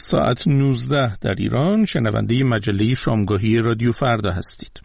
ساعت 19 در ایران. شنونده مجله شامگاهی رادیو فردا هستید.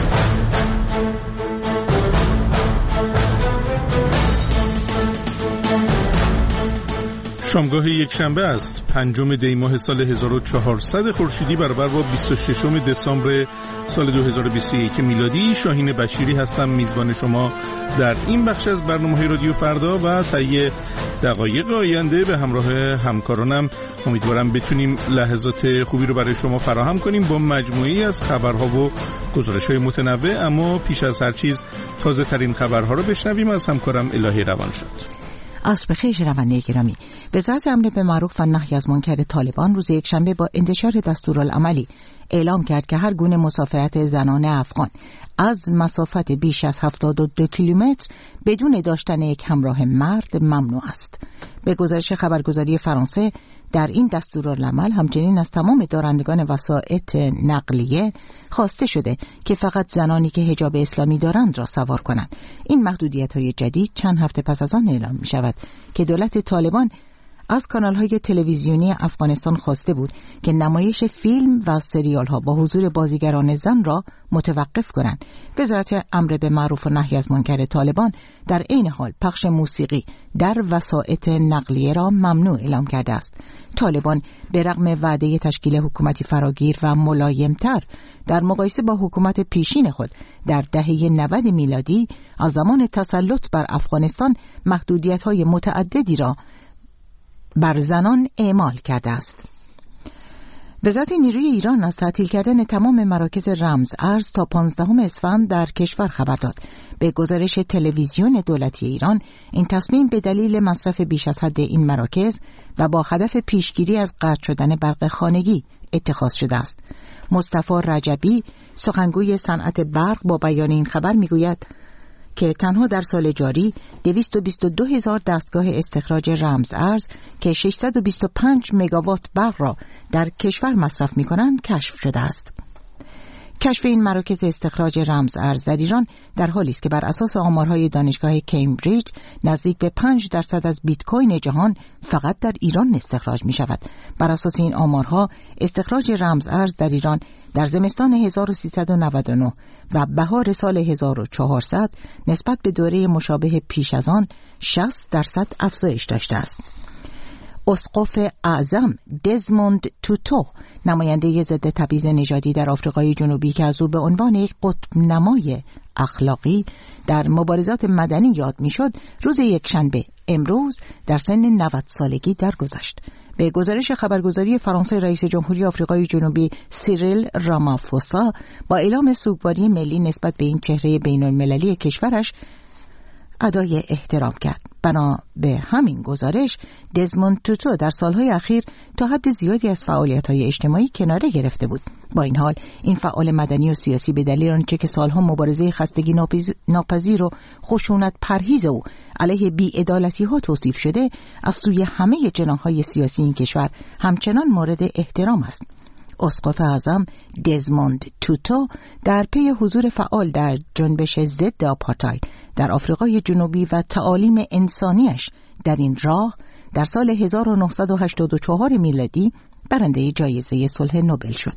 شامگاه یک شنبه است، 5 دی ماه سال 1400 خورشیدی برابر با 26 دسامبر سال 2021 میلادی. شاهین بشیری هستم، میزبان شما در این بخش از برنامه‌های رادیو فردا و طی دقایق آینده به همراه همکارانم امیدوارم بتونیم لحظات خوبی رو برای شما فراهم کنیم با مجموعه‌ای از خبرها و گزارش‌های متنوع. اما پیش از هر چیز تازه ترین خبرها رو بشنویم از همکارم الهی روانشاد. عصر بخیر شنونده گرامی. وزارت امر بالمعروف و نهی از منکر طالبان روز یکشنبه با انتشار دستورالعملی اعلام کرد که هر گونه مسافرت زنان افغان از مسافت بیش از 72 کیلومتر بدون داشتن یک همراه مرد ممنوع است. به گزارش خبرگزاری فرانسه، در این دستورالعمل همچنین از تمام دارندگان وسایط نقلیه خواسته شده که فقط زنانی که حجاب اسلامی دارند را سوار کنند. این محدودیت‌های جدید چند هفته پس از آن اعلام می‌شود که دولت طالبان از کانال‌های تلویزیونی افغانستان خواسته بود که نمایش فیلم و سریال‌ها با حضور بازیگران زن را متوقف کنند. وزارت امر بالمعروف و نهی از منکر طالبان در عین حال پخش موسیقی در وسایط نقلیه را ممنوع اعلام کرده است. طالبان به رغم وعده تشکیل حکومتی فراگیر و ملایم‌تر در مقایسه با حکومت پیشین خود در دهه 90 میلادی از زمان تسلط بر افغانستان محدودیت‌های متعددی را بر زنان اعمال کرده است. وزارت نیروی ایران از تعطیل کردن تمام مراکز رمز ارز تا 15 اسفند در کشور خبر داد. به گزارش تلویزیون دولتی ایران، این تصمیم به دلیل مصرف بیش از حد این مراکز و با هدف پیشگیری از قطع شدن برق خانگی اتخاذ شده است. مصطفی رجبی، سخنگوی صنعت برق، با بیان این خبر میگوید که تنها در سال جاری 222,000 دستگاه استخراج رمز ارز که 625 مگاوات برق را در کشور مصرف می‌کنند کشف شده است. کشف این مراکز استخراج رمز ارز در ایران در حالی است که بر اساس آمارهای دانشگاه کمبریج نزدیک به 5% از بیت کوین جهان فقط در ایران استخراج می شود. بر اساس این آمارها استخراج رمز ارز در ایران در زمستان 1399 و بهار سال 1400 نسبت به دوره مشابه پیش از آن 60% افزایش داشته است. اسقف اعظم دزموند توتو، نماینده ضد تبعیض نژادی در آفریقای جنوبی که از او به عنوان یک قطب نمای اخلاقی در مبارزات مدنی یاد میشد، روز یکشنبه امروز در سن 90 سالگی درگذشت. به گزارش خبرگزاری فرانسه، رئیس جمهوری آفریقای جنوبی سیریل رامافوسا با اعلام سوگواری ملی نسبت به این چهره بین‌المللی کشورش ادای احترام کرد. بنا به همین گزارش، دزموند توتو در سالهای اخیر تا حد زیادی از فعالیت‌های اجتماعی کناره گرفته بود. با این حال این فعال مدنی و سیاسی به دلیل آنچه که سالها مبارزه خستگی ناپذیر و خشونت پرهیز او علیه بی‌عدالتی‌ها توصیف شده، از سوی همه جناح‌های سیاسی این کشور همچنان مورد احترام است. اسقف اعظم دزموند توتو در پی حضور فعال در جنبش ضد آپارتاید در آفریقای جنوبی و تعالیم انسانیش در این راه در سال 1984 میلادی برنده جایزه صلح نوبل شد.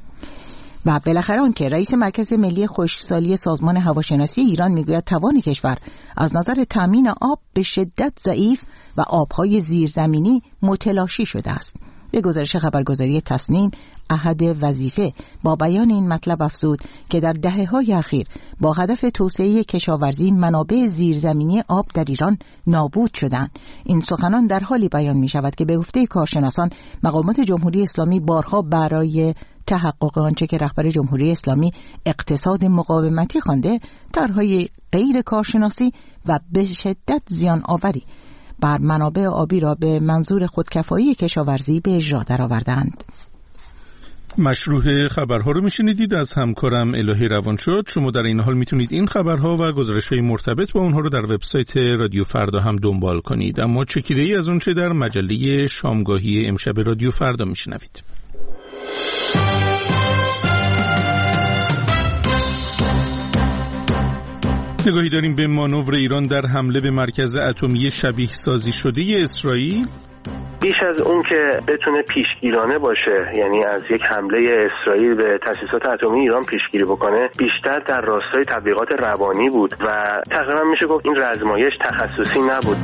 و بالاخره آنکه رئیس مرکز ملی خشکسالی سازمان هواشناسی ایران میگوید توان کشور از نظر تامین آب به شدت ضعیف و آبهای زیرزمینی متلاشی شده است. به گزارش خبرگزاری تصنیم، احد وظیفه با بیان این مطلب افزود که در دهه‌های اخیر با هدف توسعه کشاورزی منابع زیرزمینی آب در ایران نابود شدند. این سخنان در حالی بیان می شود که به گفته کارشناسان مقامات جمهوری اسلامی بارها برای تحقق آنچه که رهبر جمهوری اسلامی اقتصاد مقاومتی خوانده، طرح‌های غیر کارشناسی و به شدت زیان آوری بر منابع آبی را به منظور خودکفایی کشاورزی به اجرا درآوردند. مشروع خبرها رو میشنیدید از همکارم الهی روانشاد. شما در این حال میتونید این خبرها و گزارش‌های مرتبط با اونها رو در وبسایت رادیو فردا هم دنبال کنید. اما چکیده‌ای از اونچه در مجله شامگاهی امشب رادیو فردا میشنوید. نگاهی داریم به مانور ایران در حمله به مرکز اتمی شبیه سازی شده اسرائیل. بیش از اون که بتونه پیشگیرانه باشه، یعنی از یک حمله اسرائیل به تأسیسات اتمی ایران پیشگیری بکنه، بیشتر در راستای تبلیغات روانی بود و تقریبا میشه گفت این رزمایش تخصصی نبود.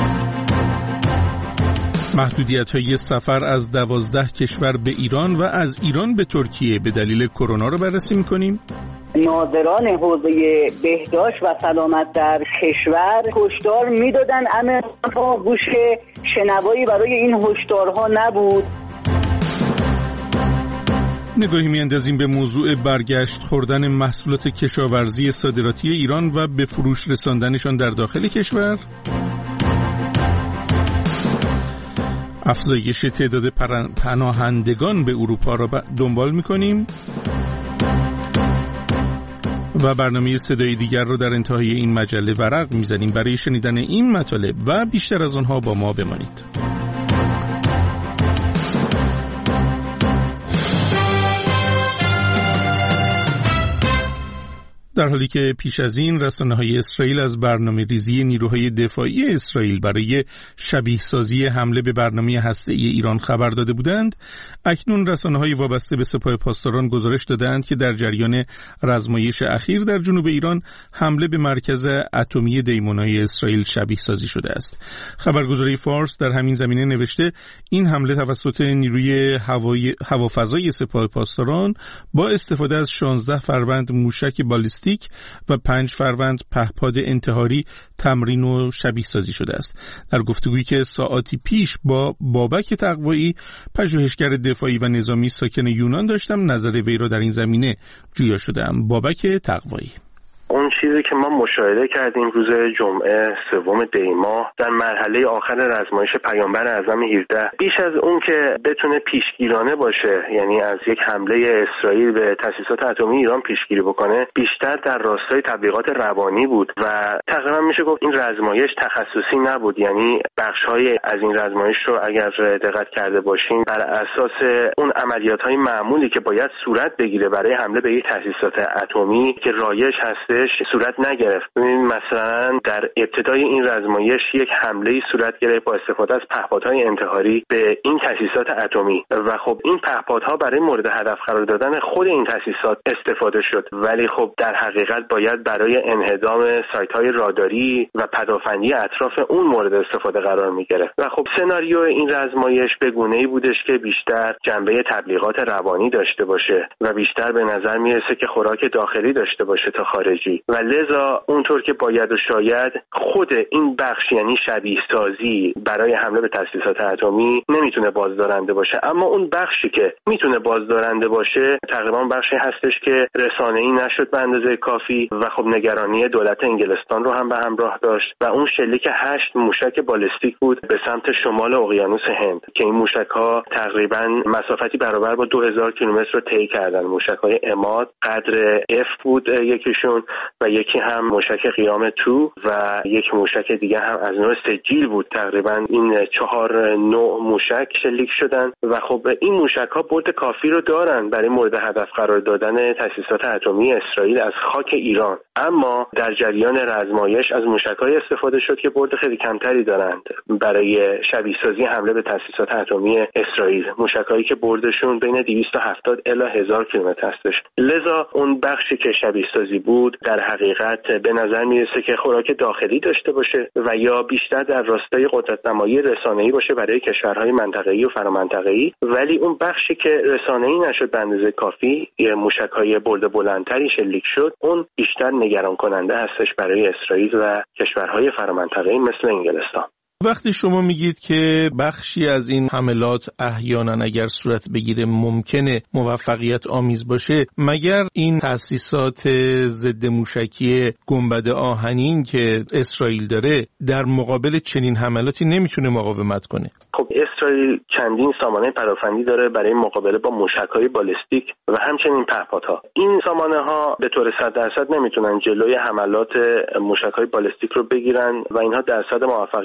محدودیت‌های سفر از 12 کشور به ایران و از ایران به ترکیه به دلیل کرونا رو بررسی می‌کنیم. ناظران حوزه بهداشت و سلامت در کشور هشدار میدادن، اما گوش شنوایی برای این هشدارها نبود. نگاهی می‌اندازیم به موضوع برگشت خوردن محصولات کشاورزی صادراتی ایران و به فروش رساندنشان در داخل کشور. افزایش تعداد پناهندگان به اروپا را دنبال می‌کنیم و برنامه صدای دیگر رو در انتهای این مجله ورق می‌زنیم. برای شنیدن این مطالب و بیشتر از آنها با ما بمانید. در حالی که پیش از این رسانه‌های اسرائیل از برنامه‌ریزی نیروهای دفاعی اسرائیل برای شبیه‌سازی حمله به برنامه هسته‌ای ایران خبر داده بودند، اکنون رسانه‌های وابسته به سپاه پاسداران گزارش دادند که در جریان رزمایش اخیر در جنوب ایران حمله به مرکز اتمی دیمونای اسرائیل شبیه‌سازی شده است. خبرگزاری فارس در همین زمینه نوشته این حمله توسط نیروی هوافضای سپاه پاسداران با استفاده از 16 فروند موشک بالستیک و 5 فروند پهپاد انتحاری تمرین و شبیه سازی شده است. در گفتگویی که ساعاتی پیش با بابک تقوایی، پژوهشگر دفاعی و نظامی ساکن یونان داشتم، نظر وی را در این زمینه جویا شدم. بابک تقوایی: اون چیزی که ما مشاهده کردیم روز جمعه 3 دی ماه در مرحله آخر رزمایش پیامبر اعظم 17، بیش از اون که بتونه پیشگیرانه باشه، یعنی از یک حمله اسرائیل به تأسیسات اتمی ایران پیشگیری بکنه، بیشتر در راستای تبلیغات روانی بود و تقریبا میشه گفت این رزمایش تخصصی نبود. یعنی بخش‌های از این رزمایش رو اگر دقت کرده باشین بر اساس اون عملیات‌های معمولی که باید صورت بگیره برای حمله به یک تأسیسات اتمی که رایج هست صورت نگرفت. ببینید مثلا در ابتدای این رزمایش یک حمله صورت گرفت با استفاده از پهپادهای انتحاری به این تأسیسات اتمی و خب این پهپادها برای مورد هدف قرار دادن خود این تأسیسات استفاده شد، ولی خب در حقیقت باید برای انهدام سایت‌های راداری و پدافندی اطراف اون مورد استفاده قرار می‌گرفت و خب سناریو این رزمایش به گونه‌ای بودش که بیشتر جنبه تبلیغات روانی داشته باشه و بیشتر به نظر میرسه که خوراک داخلی داشته باشه تا خارجی و لذا اونطور که باید و شاید خود این بخش، یعنی شبیه سازی برای حمله به تأسیسات اتمی، نمیتونه بازدارنده باشه. اما اون بخشی که میتونه بازدارنده باشه تقریبا بخشی هستش که رسانه‌ای نشد به اندازه کافی و خب نگرانی دولت انگلستان رو هم به همراه داشت و اون شلیک 8 موشک بالستیک بود به سمت شمال اقیانوس هند که این موشک‌ها تقریبا مسافتی برابر با 2000 کیلومتر رو طی کردن. موشک‌های عماد قدر F بود یکیشون و یکی هم موشک قیام 2 و یک موشک دیگه هم از نوع سجیل بود. تقریبا این 4 نوع موشک شلیک شدن و خب این موشک‌ها برد کافی رو دارن برای مورد هدف قرار دادن تأسیسات اتمی اسرائیل از خاک ایران، اما در جریان رزمایش از موشک‌های استفاده شد که برد خیلی کمتری دارند برای شبیه‌سازی حمله به تأسیسات اتمی اسرائیل، موشک‌هایی که بردشون بین 270 الی 1000 کیلومتر هستش. لذا اون بخشی که شبیه‌سازی بود در حقیقت به نظر میرسه که خوراک داخلی داشته باشه و یا بیشتر در راستای قدرت‌نمایی رسانه‌ای باشه برای کشورهای منطقه‌ای و فرامنطقه‌ای، ولی اون بخشی که رسانه‌ای نشد به اندازه کافی، موشک‌های برد بلندتری شلیک شد، اون بیشتر نگران کننده هستش برای اسرائیل و کشورهای فرامنطقه‌ای مثل انگلستان. وقتی شما میگید که بخشی از این حملات احیانا اگر صورت بگیره ممکنه موفقیت آمیز باشه، مگر این تأسیسات ضد موشکی گنبد آهنین که اسرائیل داره در مقابل چنین حملاتی نمیتونه مقاومت کنه؟ خب اسرائیل چندین سامانه پدافندی داره برای مقابله با موشک‌های بالستیک و همچنین پهپادها. این سامانه‌ها به طور 100% نمیتونن جلوی حملات موشک‌های بالستیک رو بگیرن و اینها درصد موفقیتشون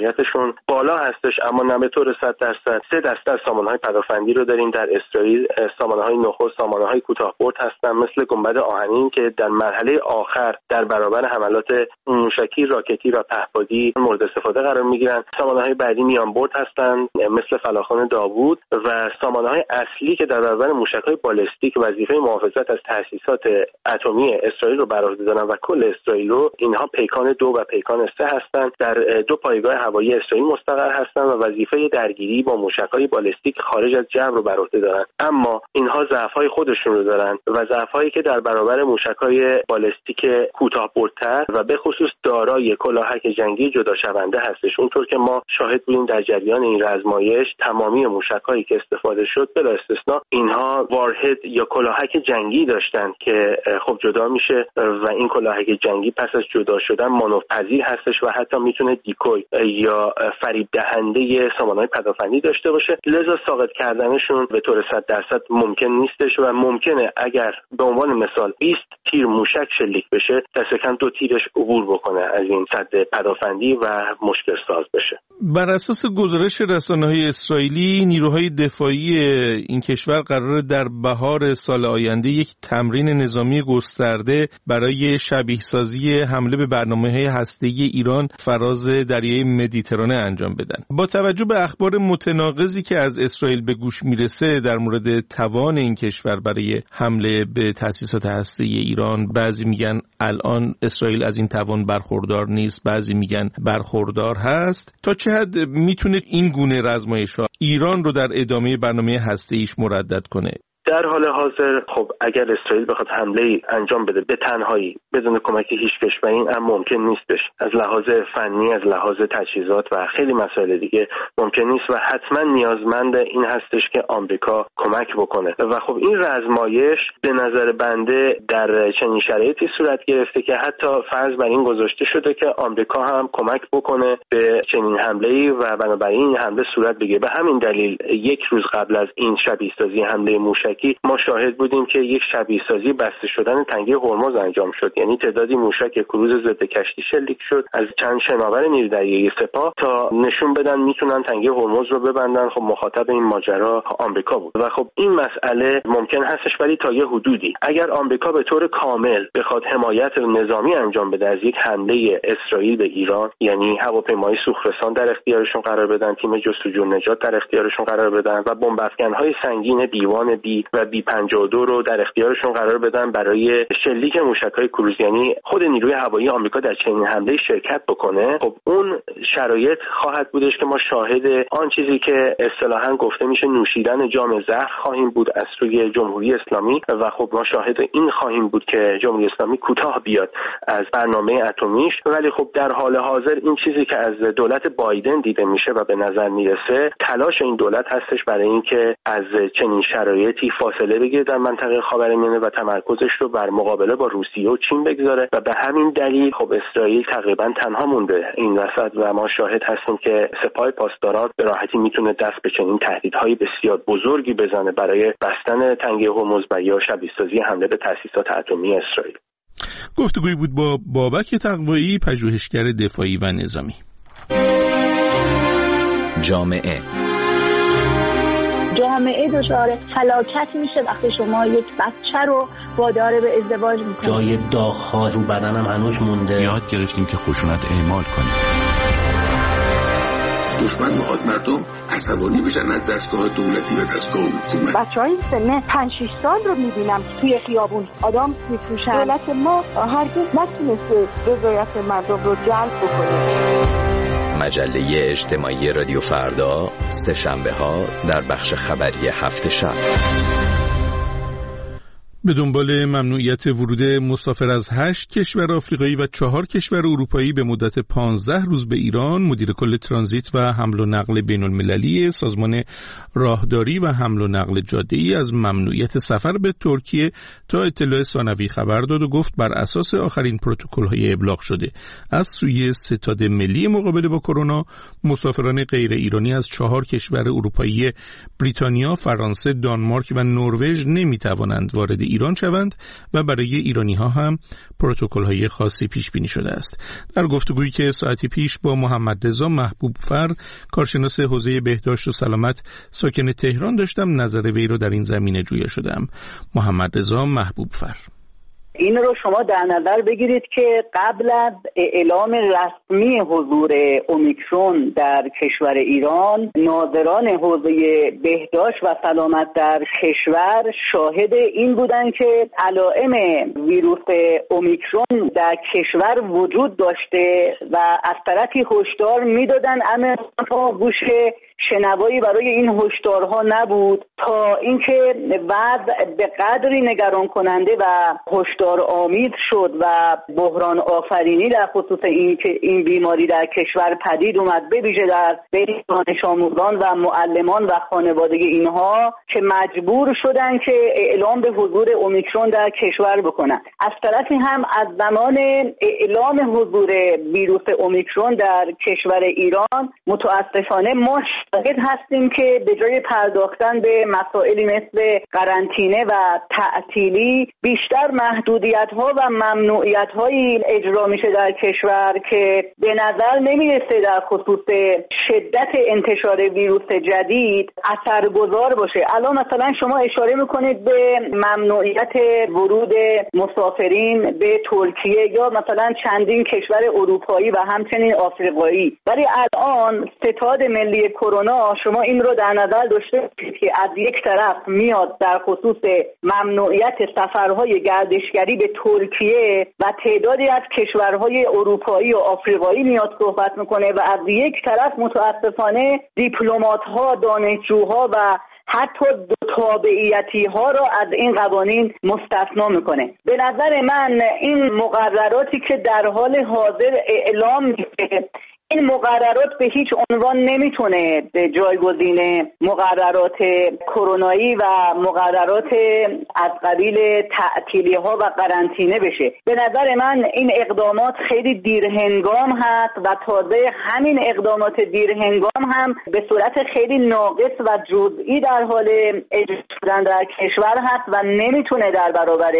خودشون بالا هستش، اما نه به طور 100%. 3 دسته از سامانه‌های پدافندی رو داریم در اسرائیل. سامانه‌های نخست سامانه‌های کوتاه‌برد هستن مثل گنبد آهنین که در مرحله آخر در برابر حملات موشکی، راکتی و پهپادی مورد استفاده قرار می‌گیرن. سامانه‌های بعدی میانبرد هستند مثل فلاخن داوود و سامانه‌های اصلی که در برابر موشک‌های بالستیک وظیفه محافظت از تأسیسات اتمی اسرائیل رو بر عهده دارن و کل اسرائیل رو. اینها پیکان 2 و پیکان 3 هستند. در 2 پایگاه هوایی اسرائیل مستقر هستند و وظیفه درگیری با موشک‌های بالستیک خارج از جو رو بر عهده دارن. اما اینها ضعف‌های خودشون رو دارن و ضعف‌هایی که در برابر موشک‌های بالستیک کوتاه‌بردتر و به خصوص دارای کلاهک جنگی جدا شونده هستش. اونطور که ما شاهد بودیم در جریان این آزمایش، تمامی موشک‌هایی که استفاده شد بلا استثنا اینها وارهد یا کلاهک جنگی داشتن که خب جدا میشه و این کلاهک جنگی پس از جدا شدن مانورپذیر هستش و حتی میتونه دیکوی یا فریب دهنده سامانه‌های پدافندی داشته باشه. لذا ساقط کردنشون به طور 100% ممکن نیستش و ممکنه اگر به عنوان مثال 20 تیر موشک شلیک بشه دست کم 2 تیرش عبور بکنه از این سد پدافندی و مشکل ساز بشه. بر اساس گزارش رسانه‌های اسرائیلی، نیروهای دفاعی این کشور قراره در بهار سال آینده یک تمرین نظامی گسترده برای شبیه‌سازی حمله به برنامه‌های هسته‌ای ایران فراز دریای مدیترانه انجام بدن. با توجه به اخبار متناقضی که از اسرائیل به گوش میرسه در مورد توان این کشور برای حمله به تأسیسات هسته‌ای ایران، بعضی میگن الان اسرائیل از این توان برخوردار نیست، بعضی میگن برخوردار هست. تا چه حد میتونه این گونه آزمایش‌ها ایران رو در ادامه برنامه هسته‌ایش مردد کنه؟ در حال حاضر خب اگر اسرائیل بخواد حمله انجام بده به تنهایی بدون کمک هیچ کشوری، این ممکن نیستش. از لحاظ فنی، از لحاظ تجهیزات و خیلی مسائل دیگه ممکن نیست و حتما نیازمند این هستش که آمریکا کمک بکنه و خب این آزمایش به نظر بنده در چنین شرایطی صورت گرفته که حتی فرض بر این گذاشته شده که آمریکا هم کمک بکنه به چنین حمله‌ای و بنابراین این حمله صورت بگیره. به همین دلیل 1 روز قبل از این شبیه‌سازی حمله موشکی ما شاهد بودیم که یک شبیه‌سازی بسته شدن تنگه هرمز انجام شد، یعنی تعدادی موشک کروز ضد کشتی شلیک شد از چند شناور نیروی دریایی سپاه تا نشون بدن میتونن تنگه هرمز رو ببندن. خب مخاطب این ماجرا آمریکا بود و خب این مسئله ممکن هستش ولی تا یه حدودی. اگر آمریکا به طور کامل بخواد حمایت نظامی انجام بده از یک حمله اسرائیل به ایران، یعنی هواپیمای سوخرسان در اختیارشون قرار بدن، تیم جستجو نجات در اختیارشون قرار بدن و بمب افکن‌های سنگین دیوان بی و B-52 رو در اختیارشون قرار بدن برای شلیک موشک‌های کروز، یعنی خود نیروی هوایی آمریکا در چنین حمله شرکت بکنه، خب اون شرایط خواهد بودش که ما شاهد آن چیزی که اصطلاحاً گفته میشه نوشیدن جام زهر خواهیم بود از سوی جمهوری اسلامی و خب ما شاهد این خواهیم بود که جمهوری اسلامی کوتاه بیاد از برنامه اتمیش. ولی خب در حال حاضر این چیزی که از دولت بایدن دیده میشه و به نظر میرسه تلاش این دولت هستش برای اینکه از چنین شرایطی فاصله بگیره در منطقه خاورمیانه و تمرکزش رو بر مقابله با روسیه و چین بگذاره و به همین دلیل خب اسرائیل تقریبا تنها مونده این وسط و ما شاهد هستیم که سپاه پاسداران به راحتی میتونه دست به چنین تهدیدهای بسیار بزرگی بزنه برای بستن تنگه هرمز و یا شبیه‌سازی حمله به تأسیسات اتمی اسرائیل. گفتگویی بود با بابک تقوایی، پژوهشگر دفاعی و نظامی. جامعه دچار فلاکت میشه وقتی شما یک بچه رو وادار به ازدواج میکنید. جای داغ‌ها رو بدنم هنوز مونده. یاد گرفتیم که خشونت اعمال کنیم. دشمن میخواد مردم عصبانی بشن از دستگاه دولتی و دستگاه حکومت. بچهای سن 5-6 سال رو میبینم توی خیابون آدم میفروشن. دولت ما هرگز نتونسته رضایت مردم رو جلب بکنه. مجله اجتماعی رادیو فردا، سه شنبه ها در بخش خبری هفت شب. به دنبال ممنوعیت ورود مسافر از 8 کشور آفریقایی و 4 کشور اروپایی به مدت 15 روز به ایران، مدیر کل ترانزیت و حمل و نقل بین المللی سازمان راهداری و حمل و نقل جاده‌ای از ممنوعیت سفر به ترکیه تا اطلاع ثانوی خبر داد و گفت بر اساس آخرین پروتکل‌های ابلاغ شده از سوی ستاد ملی مقابله با کرونا، مسافران غیر ایرانی از 4 کشور اروپایی بریتانیا، فرانسه، دانمارک و نروژ نمی‌توانند وارد ایران شوند و برای ایرانی ها هم پروتکل های خاصی پیش بینی شده است. در گفتگویی که ساعتی پیش با محمد رضا محبوبفر، کارشناس حوزه بهداشت و سلامت ساکن تهران داشتم، نظر وی رو در این زمینه جویا شدم. محمد رضا محبوبفر: این رو شما در نظر بگیرید که قبل از اعلام رسمی حضور اومیکرون در کشور ایران، ناظران حوزه بهداشت و سلامت در کشور شاهد این بودند که علائم ویروس اومیکرون در کشور وجود داشته و از طرفی هشدار میدادن، اما گوش شنوایی برای این هشدارها نبود، تا اینکه بعد به قدری نگران کننده و هشدار آمیز شد و بحران آفرینی در خصوص این بیماری در کشور پدید اومد، به ویژه در بین دانش آموزان و معلمان و خانواده اینها، که مجبور شدن که اعلام به حضور اومیکرون در کشور بکنن. از طرفی هم از زمان اعلام حضور ویروس اومیکرون در کشور ایران متاسفانه ما شاهد هستیم که به جای پرداختن به مسائلی مثل قرنطینه و تعطیلی، بیشتر محدودیت‌ها و ممنوعیت‌هایی اجرا میشه در کشور که به نظر نمیرسه در خصوص شدت انتشار ویروس جدید اثرگذار باشه. الان مثلا شما اشاره میکنید به ممنوعیت ورود مسافرین به ترکیه یا مثلا چندین کشور اروپایی و همچنین آفریقایی، ولی الان ستاد ملی کرونا شما این رو در نظر داشته باشید که از یک طرف میاد در خصوص ممنوعیت سفرهای گردشگری به ترکیه و تعدادی از کشورهای اروپایی و آفریقایی میاد صحبت میکنه و از یک طرف متاسفانه دیپلمات‌ها، دانشجوها و حتی دو تابعیتی ها را از این قوانین مستثنا میکنه. به نظر من این مقرراتی که در حال حاضر اعلام میشه، این مقررات به هیچ عنوان نمیتونه جایگزین مقررات کرونایی و مقررات از قبیل تعطیلی ها و قرنطینه بشه. به نظر من این اقدامات خیلی دیرهنگام هست و تازه همین اقدامات دیرهنگام هم به صورت خیلی ناقص و جزئی در حال اجرا شدن در کشور هست و نمیتونه در برابر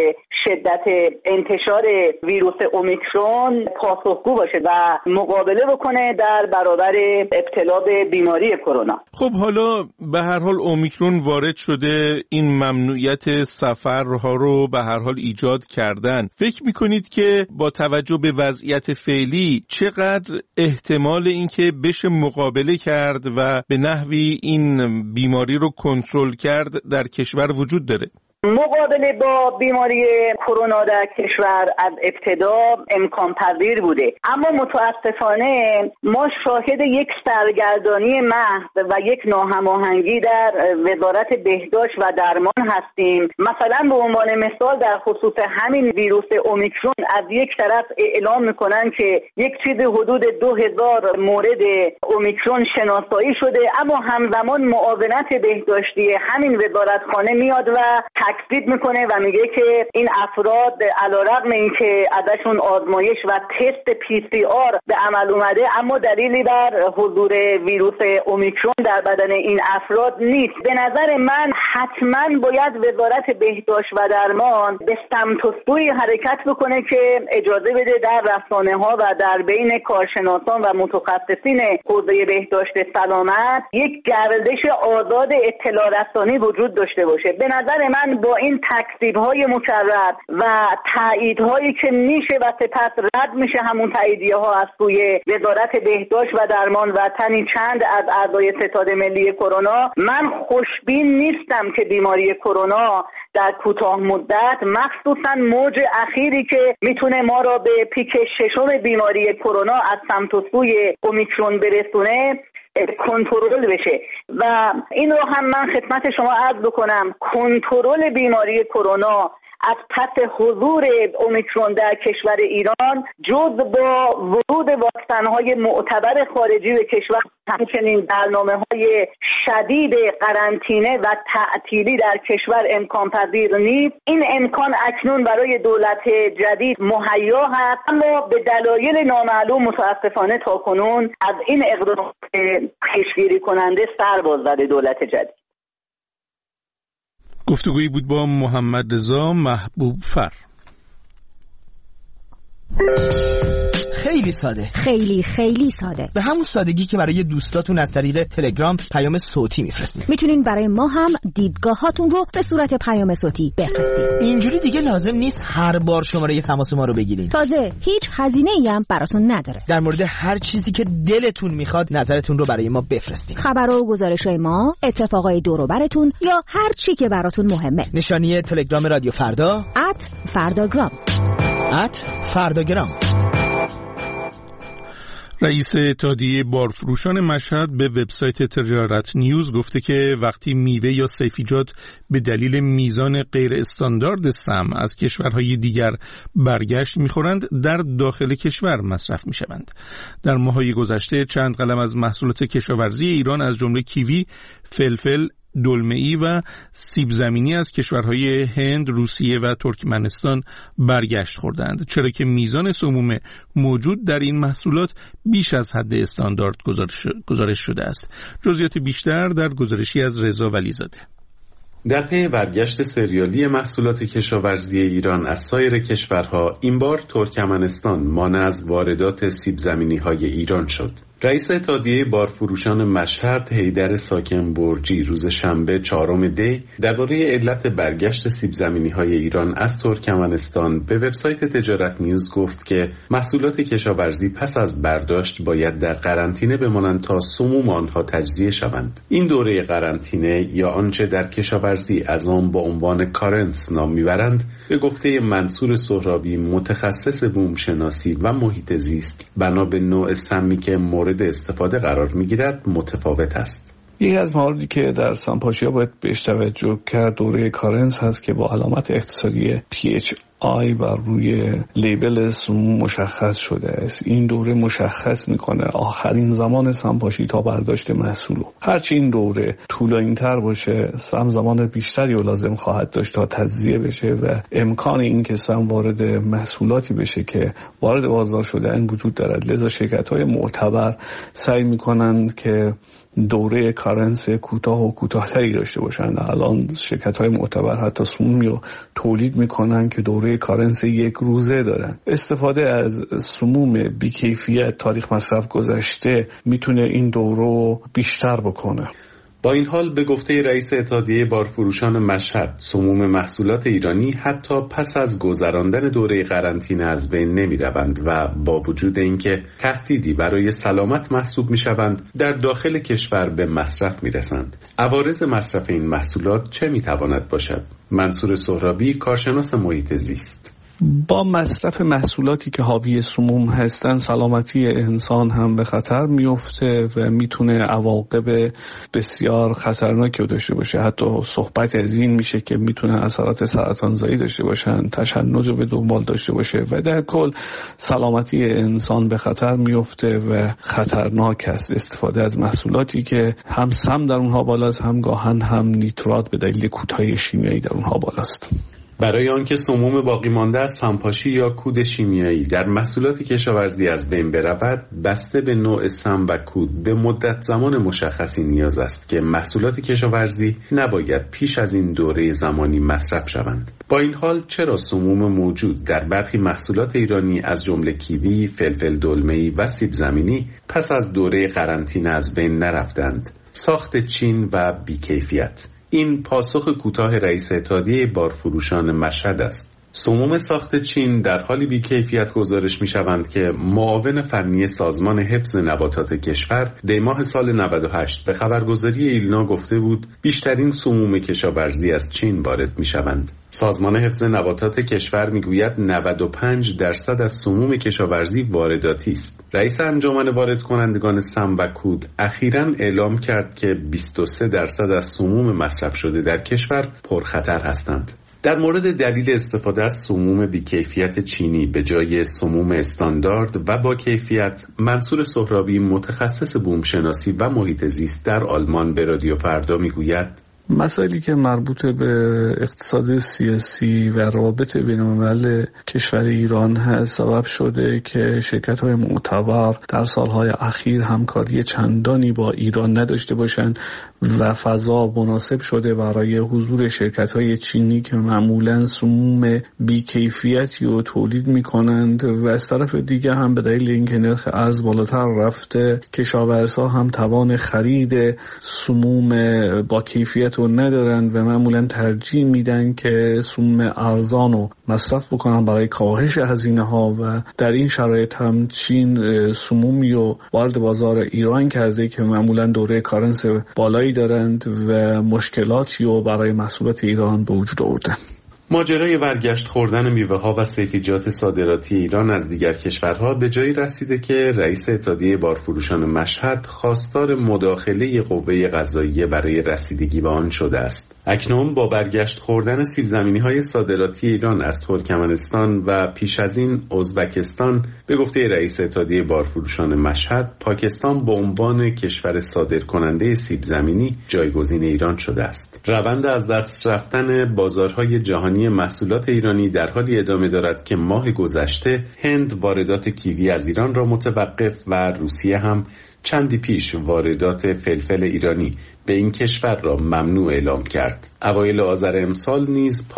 شدت انتشار ویروس اومیکرون پاسخگو باشه و مقابله بکنه در برابر ابتلا به بیماری کرونا. خب حالا به هر حال اومیکرون وارد شده، این ممنوعیت سفرها رو به هر حال ایجاد کردن. فکر میکنید که با توجه به وضعیت فعلی چقدر احتمال اینکه بشه مقابله کرد و به نحوی این بیماری رو کنترل کرد در کشور وجود داره؟ مقابله با بیماری کرونا در کشور از ابتدا امکان پذیر بوده، اما متاسفانه ما شاهد یک سرگردانی محض و یک ناهماهنگی در وزارت بهداشت و درمان هستیم. مثلا به عنوان مثال در خصوص همین ویروس اومیکرون از یک طرف اعلام میکنن که یک چیز حدود 2000 مورد اومیکرون شناسایی شده، اما همزمان معاونت بهداشتی همین وزارتخانه میاد و تکذیب میکنه و میگه که این افراد علیرغم اینکه ازشون آزمایش و تست PCR به عمل اومده، اما دلیلی بر حضور ویروس اومیکرون در بدن این افراد نیست. به نظر من حتما باید وزارت بهداشت و درمان به سمت و سوی حرکت بکنه که اجازه بده در رسانه‌ها و در بین کارشناسان و متخصصین حوزه بهداشت سلامت یک گردش آزاد اطلاع رسانی وجود داشته باشه. به نظر من با این تکذیب‌های مکرر و تاییدهایی که میشه و سپس رد میشه همون تاییدیه ها از سوی وزارت بهداشت و درمان و تنی چند از اعضای ستاد ملی کرونا، من خوشبین نیستم که بیماری کرونا در کوتاه مدت، مخصوصا موج اخیری که میتونه ما را به پیک ششم بیماری کرونا از سمت و سوی اومیکرون برسونه، کنترل بشه. و این رو هم من خدمت شما عرض بکنم، کنترل بیماری کرونا از پس حضور اومیکرون در کشور ایران جز با ورود واکسن‌های معتبر خارجی به کشور، همچنین برنامه‌های شدید قرنطینه و تعطیلی در کشور امکان پذیر نیست. این امکان اکنون برای دولت جدید مهیا هست، اما به دلایل نامعلوم متاسفانه تاکنون از این اقدامات پیشگیری کننده سر باز زده دولت جدید. گفتگویی بود با محمد رضا محبوب فر. خیلی ساده، خیلی ساده، به همون سادگی که برای دوستاتون از طریق تلگرام پیام صوتی میفرستین. میتونین برای ما هم دیدگاهاتون رو به صورت پیام صوتی بفرستید. اینجوری دیگه لازم نیست هر بار شماره تماس ما رو بگیرین. تازه هیچ هزینه‌ای هم براتون نداره. در مورد هر چیزی که دلتون میخواد نظرتون رو برای ما بفرستین. خبر و گزارش‌های ما، اتفاقای دور و براتون یا هر چی که براتون مهمه. نشانی تلگرام رادیو فردا @فرداگرام. فرداگرام. رئیس اتحادیه بارفروشان مشهد به وبسایت تجارت نیوز گفته که وقتی میوه یا سبزیجات به دلیل میزان غیر استاندارد سم از کشورهای دیگر برگشت می‌خورند، در داخل کشور مصرف می‌شوند. در ماه‌های گذشته چند قلم از محصولات کشاورزی ایران از جمله کیوی، فلفل، دلمه‌ای و سیب زمینی از کشورهای هند، روسیه و ترکمنستان برگشت خوردند، چرا که میزان سموم موجود در این محصولات بیش از حد استاندارد گزارش شده است. جزئیات بیشتر در گزارشی از رضا ولیزاده. در پی برگشت سریالی محصولات کشاورزی ایران از سایر کشورها، این بار ترکمنستان مانع از واردات سیب زمینی‌های ایران شد. رئیس اتحادیه بارفروشان مشهد حیدر ساکن برجی روز شنبه 4 دی درباره علت برگشت سیب زمینی‌های ایران از ترکمنستان به وبسایت تجارت نیوز گفت که محصولات کشاورزی پس از برداشت باید در قرنطینه بمانند تا سموم آنها تجزیه شوند. این دوره قرنطینه یا آنچه در کشاورزی از آن با عنوان کارنس نام میبرند، به گفته منصور سهرابی متخصص بوم شناسی و محیط زیست، بنا به نوع سمی که مورد استفاده قرار میگیرد متفاوت است. یکی از مواردی که در سمپاشیا باید بهش توجه کرد دوره کارنس هست که با علامت اقتصادی PHI بر روی لیبل سموم مشخص شده است. این دوره مشخص میکنه آخرین زمان سمپاشی تا برداشت محصول. هرچی این دوره طولانی‌تر باشه، سم زمان بیشتری رو لازم خواهد داشت تا تجزیه بشه و امکان این که سم وارد محصولاتی بشه که وارد بازار شده این وجود دارد. لذا شرکت‌های معتبر سعی میکنند که دوره کارنس کوتاه و کوتاه‌تری داشته باشند. الان شرکت‌های معتبر حتی سمومی رو تولید میکنن که دوره کارنس 1 روزه دارن. استفاده از سموم بی‌کیفیت تاریخ مصرف گذشته میتونه این دوره رو بیشتر بکنه. با این حال به گفته رئیس اتحادیه بارفروشان مشهد، سموم محصولات ایرانی حتی پس از گذراندن دوره قرنطینه از بین نمی‌روند و با وجود اینکه تهدیدی برای سلامت محسوب می‌شوند، در داخل کشور به مصرف می‌رسند. عوارض مصرف این محصولات چه می‌تواند باشد؟ منصور سهرابی، کارشناس محیط زیست: با مصرف محصولاتی که حاوی سموم هستن سلامتی انسان هم به خطر میفته و میتونه عواقب بسیار خطرناکی داشته باشه. حتی صحبت از این میشه که میتونه اثرات سرطانزایی داشته باشن، تشنج رو به دنبال داشته باشه و در کل سلامتی انسان به خطر میفته و خطرناک است استفاده از محصولاتی که هم سم در اونها بالاست، هم گاهن هم نیترات به دلیل کودهای شیمیایی در اونها بالاست. برای آنکه سموم باقی مانده از سمپاشی یا کود شیمیایی در محصولات کشاورزی از بین برود، بسته به نوع سم و کود به مدت زمان مشخصی نیاز است که محصولات کشاورزی نباید پیش از این دوره زمانی مصرف شوند. با این حال چرا سموم موجود در برخی محصولات ایرانی از جمله کیوی، فلفل دلمه‌ای و سیب زمینی پس از دوره قرنطینه از بین نرفتند؟ ساخت چین و بیکیفیت. این پاسخ کوتاه رئیس اتحادیه بارفروشان مشهد است. سموم ساخت چین در حالی بی‌کیفیت گزارش می‌شوند که معاون فنی سازمان حفظ نباتات کشور دی ماه سال 98 به خبرگزاری ایلنا گفته بود بیشترین سموم کشاورزی از چین وارد می‌شوند. سازمان حفظ نباتات کشور میگوید 95% از سموم کشاورزی وارداتی است. رئیس انجمن وارد کنندگان سم و کود اخیراً اعلام کرد که 23% از سموم مصرف شده در کشور پرخطر هستند. در مورد دلیل استفاده از سموم بی‌کیفیت چینی به جای سموم استاندارد و با کیفیت، منصور سهرابی متخصص بوم شناسی و محیط زیست در آلمان به رادیو فردا میگوید: مسائلی که مربوط به اقتصاد سیاسی و روابط بین‌الملل کشور ایران هست سبب شده که شرکت‌های معتبر در سالهای اخیر همکاری چندانی با ایران نداشته باشند و فضا مناسب شده برای حضور شرکت‌های چینی که معمولاً سموم بی‌کیفیتی رو تولید می‌کنند و از طرف دیگه هم به دلیل اینکه نرخ ارز بالاتر رفته کشاورزها هم توان خرید سموم با کیفیت رو ندارن و معمولا ترجیح میدن که سموم ارزان رو مصرف بکنن برای کاهش هزینه ها و در این شرایط هم چین سمومی رو وارد بازار ایران کرده که معمولا دوره کارنس بالایی دارند و مشکلاتی رو برای محصولات ایران به وجود آوردن. ماجرای برگشت خوردن میوه‌ها و سیفیجات صادراتی ایران از دیگر کشورها به جایی رسیده که رئیس اتحادیه بارفروشان مشهد خواستار مداخله قوه قضاییه برای رسیدگی به آن شده است. اکنون با برگشت خوردن سیب زمینی‌های صادراتی ایران از ترکمنستان و پیش از این ازبکستان، به گفته رئیس اتحادیه بارفروشان مشهد، پاکستان به عنوان کشور صادرکننده سیب زمینی جایگزین ایران شده است. روند از دست رفتن بازارهای جهانی محصولات ایرانی در حالی ادامه دارد که ماه گذشته هند واردات کیوی از ایران را متوقف و روسیه هم چندی پیش واردات فلفل ایرانی به این کشور را ممنوع اعلام کرد. اوایل آذر امسال نیز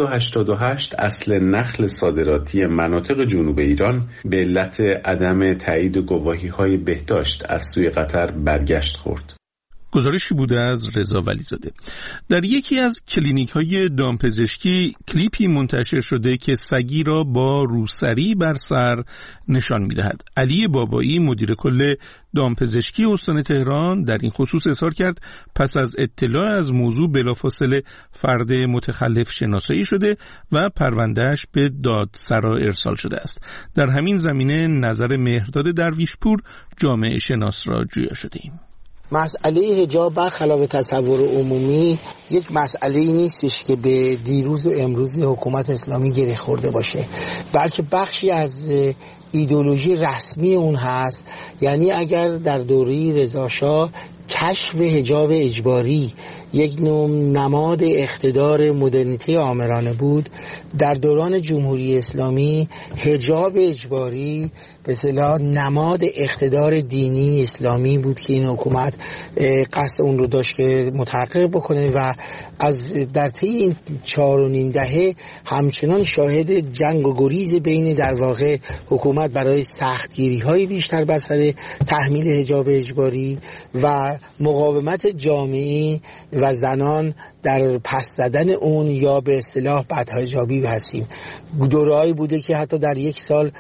588 اصل نخل صادراتی مناطق جنوب ایران به علت عدم تایید گواهی‌های بهداشت از سوی قطر برگشت خورد. گزارشی بوده از رضا ولیزاده. در یکی از کلینیک‌های دامپزشکی کلیپی منتشر شده که سگی را با روسری بر سر نشان می‌دهد. علی بابایی مدیر کل دامپزشکی استان تهران در این خصوص اظهار کرد پس از اطلاع از موضوع بلافاصله فرد متخلف شناسایی شده و پروندهش به دادسرا ارسال شده است. در همین زمینه نظر مهرداد درویشپور جامعه شناس را جویا شده ایم. مسئله حجاب برخلاف تصور عمومی یک مسئله نیستش که به دیروز و امروز حکومت اسلامی گره خورده باشه، بلکه بخشی از ایدئولوژی رسمی اون هست. یعنی اگر در دوره رضا شاه کشف حجاب اجباری یک نوع نماد اقتدار مدرنیته آمرانه بود، در دوران جمهوری اسلامی حجاب اجباری به اصطلاح نماد اقتدار دینی اسلامی بود که این حکومت قصد اون رو داشت که متحقق بکنه و از در طی این 4.5 دهه همچنان شاهد جنگ و گریز بین در واقع حکومت برای سختگیری های بیشتر بر سر تحمیل حجاب اجباری و مقاومت جامعی و زنان در پس زدن اون یا به اصطلاح بدحجابی هستیم. دوره‌ای بوده که حتی در یک سال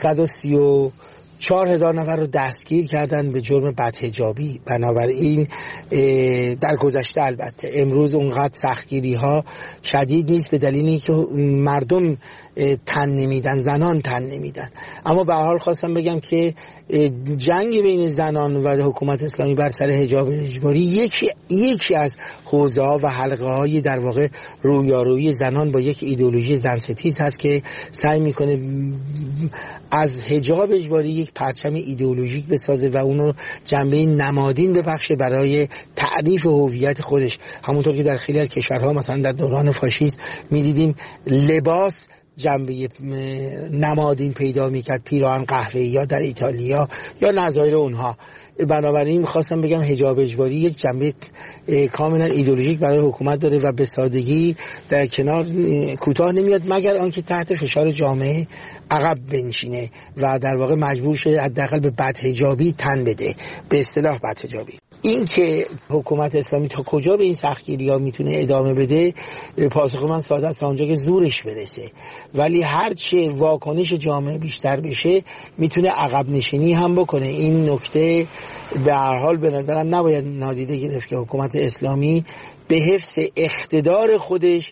134,000 نفر رو دستگیر کردن به جرم بدحجابی. بنابراین در گذشته البته امروز اونقدر سختگیری ها شدید نیست به دلیل اینکه مردم تن نمیدن، زنان تن نمیدن. اما به هر حال خواستم بگم که جنگ بین زنان و حکومت اسلامی بر سر حجاب اجباری یکی از حوزه‌ها و حلقه‌های در واقع رویارویی زنان با یک ایدئولوژی زن ستیز هست که سعی میکنه از حجاب اجباری یک پرچم ایدئولوژیک بسازه و اون رو جنبه نمادین ببخشه برای تعریف هویت خودش. همونطور که در خیلی از کشورها مثلا در دوران فاشیسم می‌دیدیم لباس جنبه نمادین پیدا میکرد، پیراهن قهوه‌ای یا در ایتالیا یا نظایر اونها. بنابراین میخواستم بگم حجاب اجباری یک جنبه کاملا ایدئولوژیک برای حکومت داره و به سادگی در کنار کوتاه نمیاد مگر آنکه تحت فشار جامعه عقب بنشینه و در واقع مجبور شه حداقل به بدحجابی تن بده، به اصطلاح بدحجابی. این که حکومت اسلامی تا کجا به این سختگیری‌ها میتونه ادامه بده، پاسخ من ساده است، آنجا که زورش برسه. ولی هرچه واکنش جامعه بیشتر بشه میتونه عقب نشینی هم بکنه. این نکته به هر حال به نظرم نباید نادیده گرفت که حکومت اسلامی به حفظ اقتدار خودش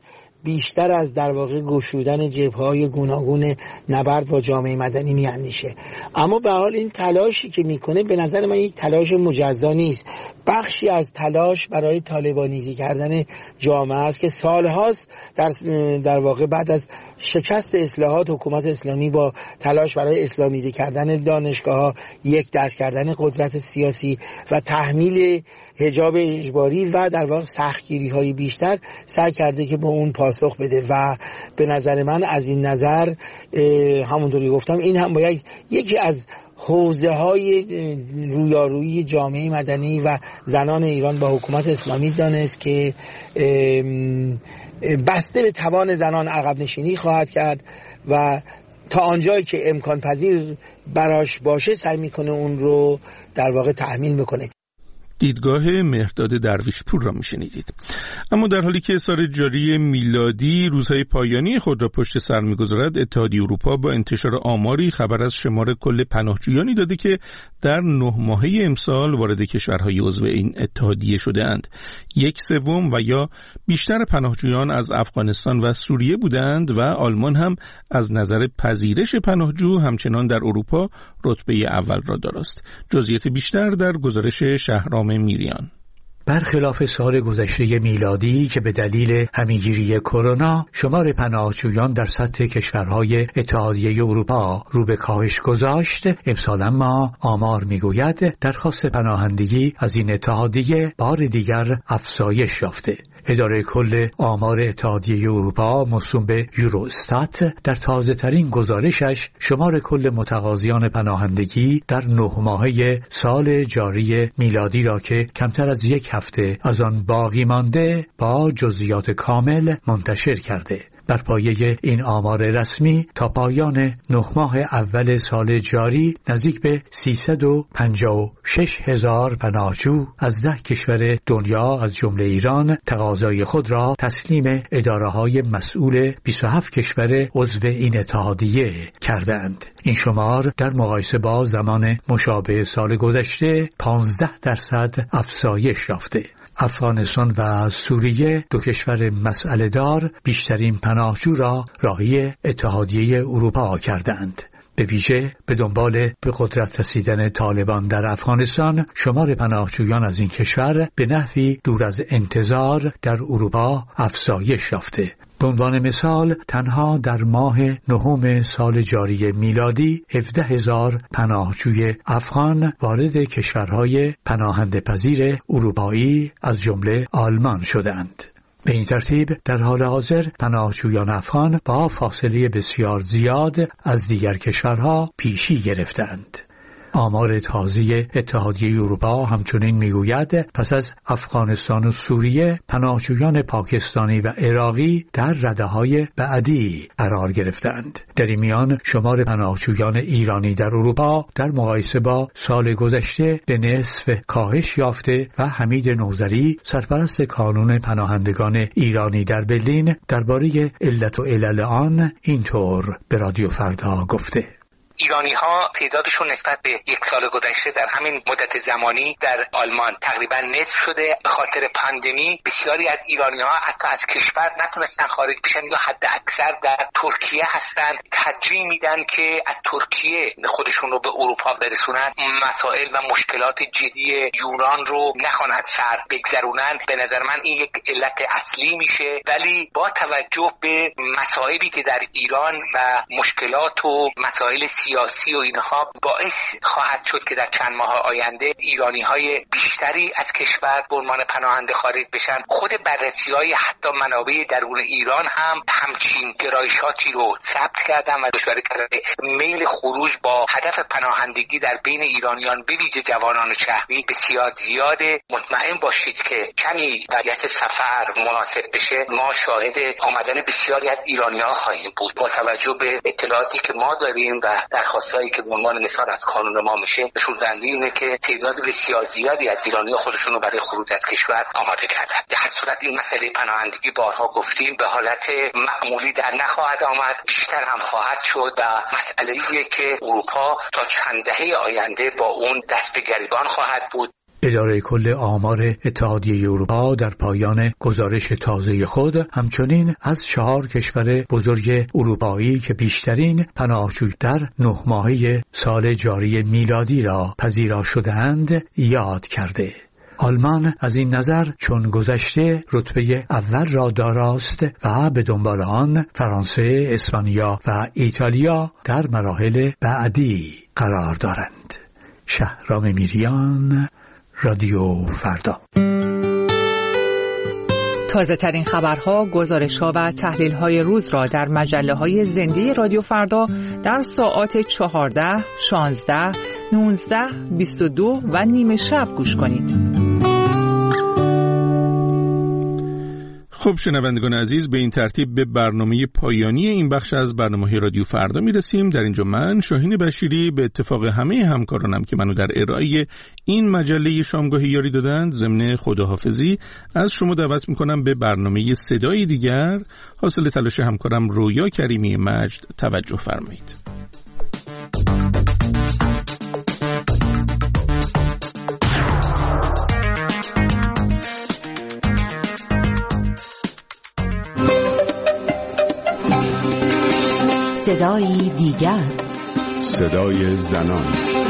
بیشتر از در واقع گشودن جبهه‌های گوناگون نبرد با جامعه مدنی میاندیشه. اما به حال این تلاشی که میکنه به نظر من یک تلاش مجزا نیست، بخشی از تلاش برای طالبانیزی کردن جامعه است که سالهاست در واقع بعد از شکست اصلاحات حکومت اسلامی با تلاش برای اسلامیزی کردن دانشگاه‌ها، یک دست کردن قدرت سیاسی و تحمیل حجاب اجباری و در واقع سختگیری‌های بیشتر سعی کرده که با اون پاسخ بده و به نظر من از این نظر همونطوری گفتم این هم باید یکی از حوزه‌های رویارویی جامعه مدنی و زنان ایران با حکومت اسلامی دانست که بسته به توان زنان عقب نشینی خواهد کرد و تا آنجایی که امکان پذیر براش باشه سعی میکنه اون رو در واقع تحمیل میکنه. دیدگاه مهرداد درویشپور را میشنیدید. اما در حالی که سال جاری میلادی روزهای پایانی خود را پشت سر میگذارد، اتحادیه اروپا با انتشار آماری خبر از شمار کل پناهجویانی داده که در 9 ماهه امسال وارد کشورهای عضو این اتحادیه شده اند. 1/3 و یا بیشتر پناهجویان از افغانستان و سوریه بودند و آلمان هم از نظر پذیرش پناهجو همچنان در اروپا رتبه اول را دارست. جزئیات بیشتر در گزارش شهرام میریان. برخلاف سال گذشته میلادی که به دلیل همه‌گیری کرونا شمار پناهجویان در سطح کشورهای اتحادیه اروپا رو به کاهش گذاشت، امسال اما آمار میگوید درخواست پناهندگی از این اتحادیه بار دیگر افزایش یافته. اداره کل آمار اتحادیه اروپا موسوم به یوروستات در تازه ترین گزارشش شمار کل متقاضیان پناهندگی در 9 ماهه سال جاری میلادی را که کمتر از 1 هفته از آن باقی مانده با جزئیات کامل منتشر کرده. بر پایه این آمار رسمی تا پایان 9 ماه اول سال جاری نزدیک به 356,000 پناهجو از 10 کشور دنیا از جمله ایران تقاضای خود را تسلیم اداره‌های مسئول 27 کشور عضو این اتحادیه کردند. این شمار در مقایسه با زمان مشابه سال گذشته 15% افزایش یافته. افغانستان و سوریه 2 کشور مسئله دار بیشترین پناهجو را راهی اتحادیه اروپا کردند. به ویژه به دنبال به قدرت رسیدن طالبان در افغانستان شمار پناهجویان از این کشور به نحوی دور از انتظار در اروپا افزایش یافته. به عنوان مثال تنها در ماه 9 سال جاری میلادی 17,000 پناهجوی افغان وارد کشورهای پناهنده پذیر اروپایی از جمله آلمان شدند. به این ترتیب در حال حاضر پناهجویان افغان با فاصله بسیار زیاد از دیگر کشورها پیشی گرفتند. آمار تازه اتحادیه اروپا همچنین میگوید پس از افغانستان و سوریه پناهجویان پاکستانی و عراقی در رده‌های بعدی قرار گرفتند. در این میان شمار پناهجویان ایرانی در اروپا در مقایسه با سال گذشته به نصف کاهش یافته و حمید نوذری سرپرست کانون پناهندگان ایرانی در برلین درباره علت و علل آن اینطور به رادیو فردا گفته: ایرانی‌ها تعدادشون نسبت به 1 سال گذشته در همین مدت زمانی در آلمان تقریبا نصف شده. به خاطر پاندمی بسیاری از ایرانی‌ها حتی از کشور نتونستن خارج بشن یا حد اکثر در ترکیه هستن. ترجیح میدن که از ترکیه خودشون رو به اروپا برسونن، مسائل و مشکلات جدی یونان رو نخواهند سر بگذرونن. به نظر من این یک علت اصلی میشه، ولی با توجه به مسائلی که در ایران و مشکلات و مسائل سیاسی و اینها باعث خواهد شد که در چند ماه آینده ایرانی‌های بیشتری از کشور به عنوان پناهنده خارج بشن. خود بررسی‌های حتی منابع درون ایران هم همچین گرایشاتی رو ثبت کردن و دشواری کردن میل خروج با هدف پناهندگی در بین ایرانیان به ویژه جوانان شهری بسیار زیاده. مطمئن باشید که کمی وضعیت سفر مناسب بشه ما شاهد آمدن بسیاری از ایرانی‌ها خواهیم بود. با توجه به اطلاعاتی که ما داریم و درخواستایی که به عنوان مثال از کانون ما میشه نشون دهنده اینه که تعداد بسیار زیادی از ایرانی‌ها خودشون رو برای خروج از کشور آماده کردن. در هر صورت این مسئله پناهندگی بارها گفتیم به حالت معمولی در نخواهد آمد، بیشتر هم خواهد شد و مسئله‌ایه که اروپا تا چند دهه آینده با اون دست به گریبان خواهد بود. اداره کل آمار اتحادیه اروپا در پایان گزارش تازه خود همچنین از 4 کشور بزرگ اروپایی که بیشترین پناهجو در 9 ماهه سال جاری میلادی را پذیرا شده‌اند یاد کرده. آلمان از این نظر چون گذشته رتبه اول را داراست و به دنبال آن فرانسه، اسپانیا و ایتالیا در مراحل بعدی قرار دارند. شهرام میریان، رادیو فردا. تازه ترین خبرها، گزارش‌ها و تحلیل‌های روز را در مجله‌های زنده رادیو فردا در ساعات 14، 16، 19، 22 و نیمه شب گوش کنید. خب شنوندگان عزیز، به این ترتیب به برنامه پایانی این بخش از برنامه رادیو فردا میرسیم. در اینجا من شاهین بشیری به اتفاق همه همکارانم که منو در ارائه این مجله شامگاهی یاری دادند ضمن خداحافظی از شما دعوت میکنم به برنامه صدای دیگر حاصل تلاش همکارم رویا کریمی مجد توجه فرمایید. صدای دیگر، صدای زنان.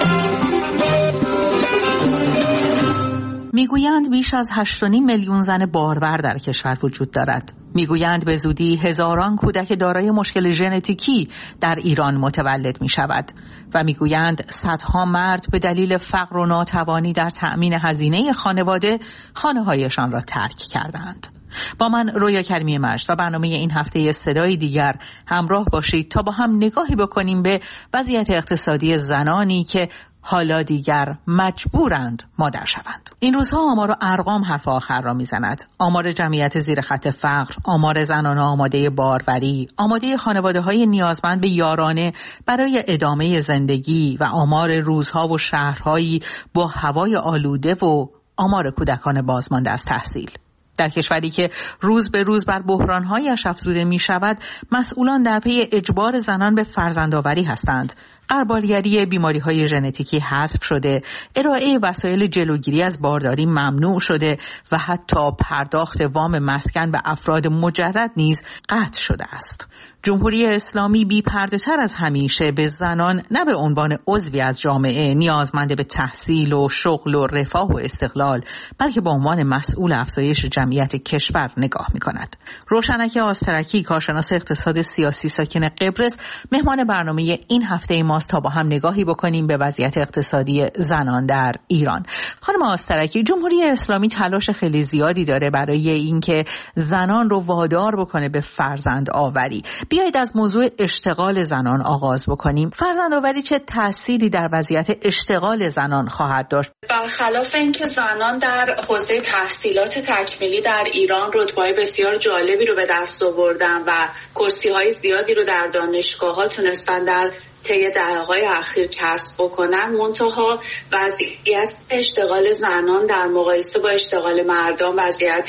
میگویند بیش از 8.5 میلیون زن بارور در کشور وجود دارد. میگویند به زودی هزاران کودک دارای مشکل ژنتیکی در ایران متولد می شود و میگویند صدها مرد به دلیل فقر و ناتوانی در تأمین هزینه خانواده خانه‌هایشان را ترک کردند. با من رویا کریمی مجد و برنامه این هفته صدای دیگر همراه باشید تا با هم نگاهی بکنیم به وضعیت اقتصادی زنانی که حالا دیگر مجبورند مادر شوند. این روزها آمار و ارقام حرف آخر را میزند. آمار جمعیت زیر خط فقر، آمار زنان آماده باروری، آماده خانواده‌های نیازمند به یارانه برای ادامه زندگی و آمار روزها و شهرهایی با هوای آلوده و آمار کودکان بازمانده از تحصیل. در کشوری که روز به روز بر بحران‌هایش افزوده می شود، مسئولان در پی اجبار زنان به فرزندآوری هستند. غربالگری بیماری‌های ژنتیکی حذف شده، ارائه وسایل جلوگیری از بارداری ممنوع شده و حتی پرداخت وام مسکن به افراد مجرد نیز قطع شده است. جمهوری اسلامی بی‌پرده‌تر از همیشه به زنان نه به عنوان عضوی از جامعه نیازمند به تحصیل و شغل و رفاه و استقلال، بلکه به عنوان مسئول افزایش جمعیت کشور نگاه می‌کند. روشنک آسترکی، کارشناس اقتصاد سیاسی ساکن قبرس، مهمان برنامه این هفته ماست تا با هم نگاهی بکنیم به وضعیت اقتصادی زنان در ایران. خانم آسترکی، جمهوری اسلامی تلاش خیلی زیادی داره برای اینکه زنان رو وادار بکنه به فرزند آوری. بیایید از موضوع اشتغال زنان آغاز بکنیم. فرزندآوری چه تأثیری در وضعیت اشتغال زنان خواهد داشت؟ برخلاف اینکه زنان در حوزه تحصیلات تکمیلی در ایران رتبه‌های بسیار جالبی رو به دست آوردن و کرسی‌های زیادی رو در دانشگاه‌ها تونستن در طی دهه‌های اخیر کسب بکنن، منتها وضعیت اشتغال زنان در مقایسه با اشتغال مردان وضعیت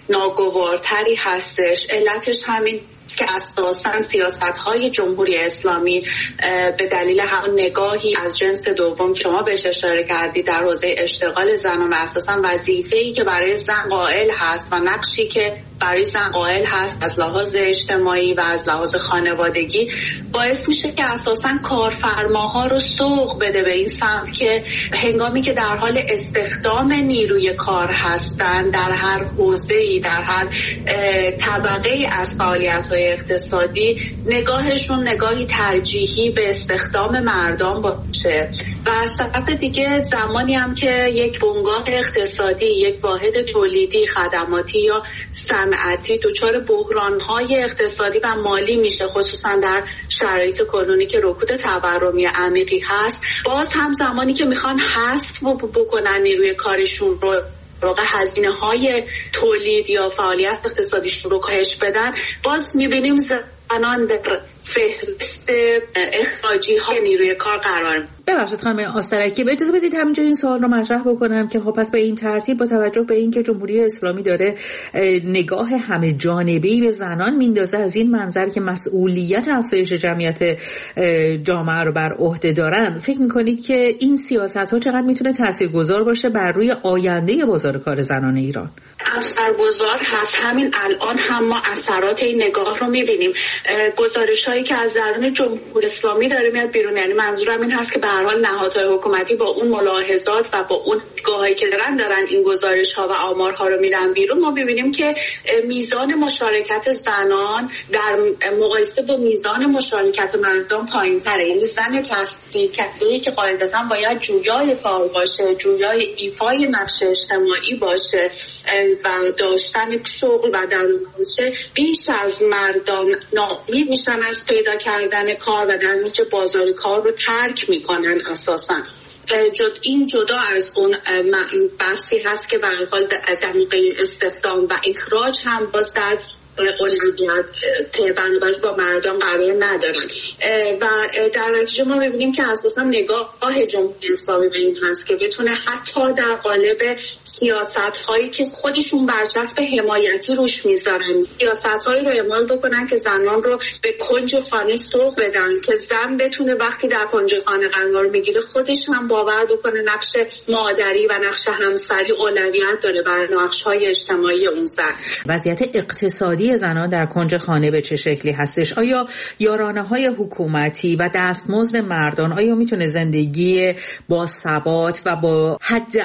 ناگوارتری هستش. علتش همین که اساساً سیاست‌های جمهوری اسلامی به دلیل همون نگاهی از جنس دوم که شما بهش اشاره کردید در حوزه اشتغال زنان و اساساً وظیفه‌ای که برای زن قائل هست و نقشی که برای زن قائل هست از لحاظ اجتماعی و از لحاظ خانوادگی، باعث میشه که اساساً کارفرماها رو سوق بده به این سمت که هنگامی که در حال استخدام نیروی کار هستن در هر حوزه‌ای، در هر طبقه‌ای از فعالیت‌های اقتصادی، نگاهشون نگاهی ترجیحی به استخدام مردان باشه. و از طرف دیگه زمانی هم که یک بنگاه اقتصادی، یک واحد تولیدی، خدماتی یا صنعتی دچار بحران‌های اقتصادی و مالی میشه، خصوصا در شرایط کنونی که رکود تورمی عمیقی هست، باز هم زمانی که میخوان حذف بکنن نیروی کارشون رو، واقع هزینه‌های تولید یا فعالیت اقتصادیشون رو کاهش بدن، باز می‌بینیم زنان در فهرست اخراجی‌های نیروی کار قرار. ببخشید خانم آسترکی، اجازه بدید همینجا این سوال رو مطرح بکنم که خب پس به این ترتیب با توجه به اینکه جمهوری اسلامی داره نگاه همه جانبه‌ای به زنان میندازه، از این منظر که مسئولیت افزایش جمعیت جامعه رو بر عهده دارن، فکر میکنید که این سیاست‌ها چقدر میتونه تاثیرگذار باشه بر روی آینده بازار کار زنان ایران؟ اثرگذار هست. همین الان هم ما اثرات این نگاه رو میبینیم. گزارش‌هایی که از درون جمهوری اسلامی داره میاد بیرون، یعنی منظورم این هست که به هر حال نهادهای حکومتی با اون ملاحظات و با اون نگاهایی که دارن این گزارش‌ها و آمارها رو میدن بیرون، ما ببینیم که میزان مشارکت زنان در مقایسه با میزان مشارکت مردان پایین‌تره. یعنی زن تحصیل کرده‌ای که قاعدتاً باید جویای کار باشه، جویای ایفای نقش اجتماعی باشه و داشتن شغل و درآمد باشه، بیش از مردان ناامید میشن از پیدا کردن کار و در نتیجه بازار کار رو ترک میکنن. اساساً این جدا از اون بحثی هست که به هر حال در موقع استخدام و اخراج هم باز در اولویت بنابراین با مردان قرار ندارن و در نتیجه ما می‌بینیم که اساساً نگاه جمهوری اسلامی به این هست که بتونه حتی در قالب سیاست‌هایی که خودشون برچسب حمایتی روش میذارن، سیاست‌هایی رو اعمال بکنن که زنان رو به کنج خانه سوق بدن، که زن بتونه وقتی در کنج خانه قرار میگیره خودش هم باور بکنه نقش مادری و نقش همسری اولویت داره بر نقش‌های اجتماعی اون زن. وضعیت اقتصادی زنان در کنج خانه به چه شکلی هستش؟ آیا یارانه‌های حکومتی و دستمزد مردان آیا میتونه زندگی با ثبات و با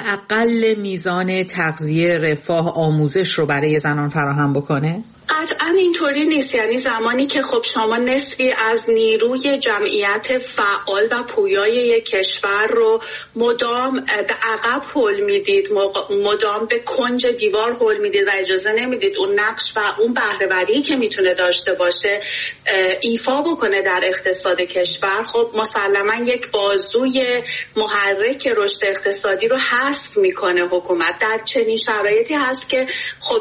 حداقل میزان تغذیه، رفاه، آموزش رو برای زنان فراهم بکنه؟ قطعا اینطوری نیست. یعنی زمانی که خب شما نصفی از نیروی جمعیت فعال و پویای یک کشور رو مدام به عقب هل میدید، مدام به کنج دیوار هل میدید و اجازه نمیدید اون نقش و اون بهره‌وری که میتونه داشته باشه ایفا بکنه در اقتصاد کشور، خب مسلما یک بازوی محرک رشد اقتصادی رو حذف میکنه حکومت. در چنین شرایطی هست که خب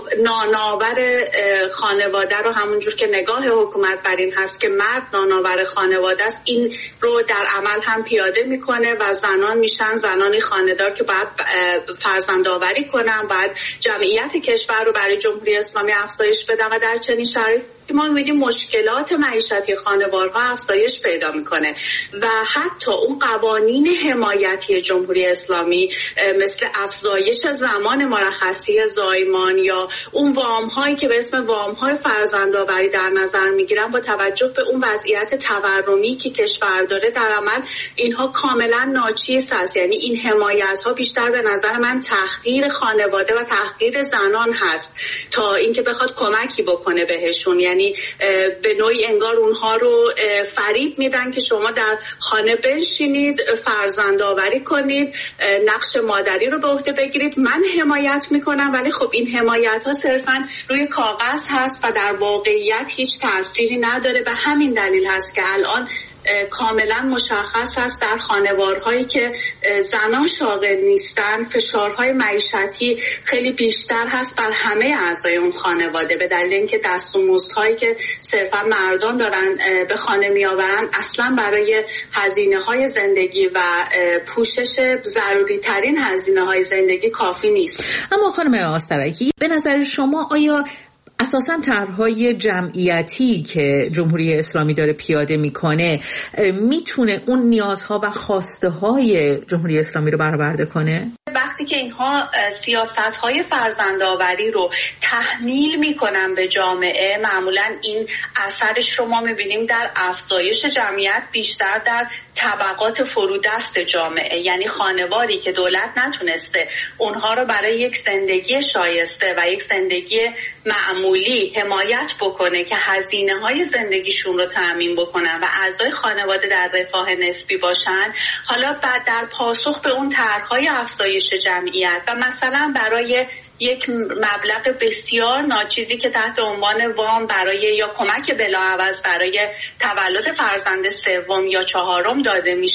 نانآور خانواده رو، همونجور که نگاه حکومت بر این هست که مرد نانآور خانواده است، این رو در عمل هم پیاده میکنه و زنان میشن زنانی خانه‌دار که باید فرزندآوری کنن، باید جمعیت کشور رو برای جمهوری اسلامی افزایش بدن و در چنین شرایطی ما می‌بینیم مشکلات معیشتی خانوارها افزایش پیدا میکنه و حتی اون قوانین حمایتی جمهوری اسلامی مثل افزایش زمان مرخصی زایمان یا اون وام‌هایی که به اسم وام‌های فرزندآوری در نظر میگیرن، با توجه به اون وضعیت تورمی که کشور داره در عمل اینها کاملا ناچیز است. یعنی این حمایت‌ها بیشتر به نظر من تحقیر خانواده و تحقیر زنان هست تا اینکه بخواد کمکی بکنه بهشون. یعنی به نوعی انگار اونها رو فریب میدن که شما در خانه بنشینید، فرزندآوری کنید، نقش مادری رو به عهده بگیرید، من حمایت میکنم، ولی خب این حمایت ها صرفا روی کاغذ هست و در واقعیت هیچ تأثیری نداره. به همین دلیل هست که الان کاملا مشخص است در خانوارهایی که زنان شاغل نیستن فشارهای معیشتی خیلی بیشتر هست بر همه اعضای اون خانواده، به دلیل اینکه دستمزدهایی که صرفا مردان دارن به خانه میآورن اصلا برای هزینه‌های زندگی و پوشش ضروری ترین هزینه‌های زندگی کافی نیست. اما خانم آسترکی، به نظر شما آیا اساساً طرح‌های جمعیتی که جمهوری اسلامی داره پیاده میکنه میتونه اون نیازها و خواسته‌های جمهوری اسلامی رو برآورده کنه؟ وقتی که اینها سیاست‌های فرزندآوری رو تحمیل میکنن به جامعه، معمولاً این اثرش رو ما میبینیم در افزایش جمعیت بیشتر در طبقات فرودست جامعه. یعنی خانواری که دولت نتونسته اونها رو برای یک زندگی شایسته و یک زندگی معمولی حمایت بکنه که هزینه‌های زندگیشون رو تأمین بکنن و اعضای خانواده در رفاه نسبی باشن، حالا بعد در پاسخ به اون طرح‌های افزایش جمعیت و مثلا برای یک مبلغ بسیار ناچیزی که تحت عنوان وام برای یا کمک بلاعوض برای تولد فرزند سوم یا چهارم داده میشه،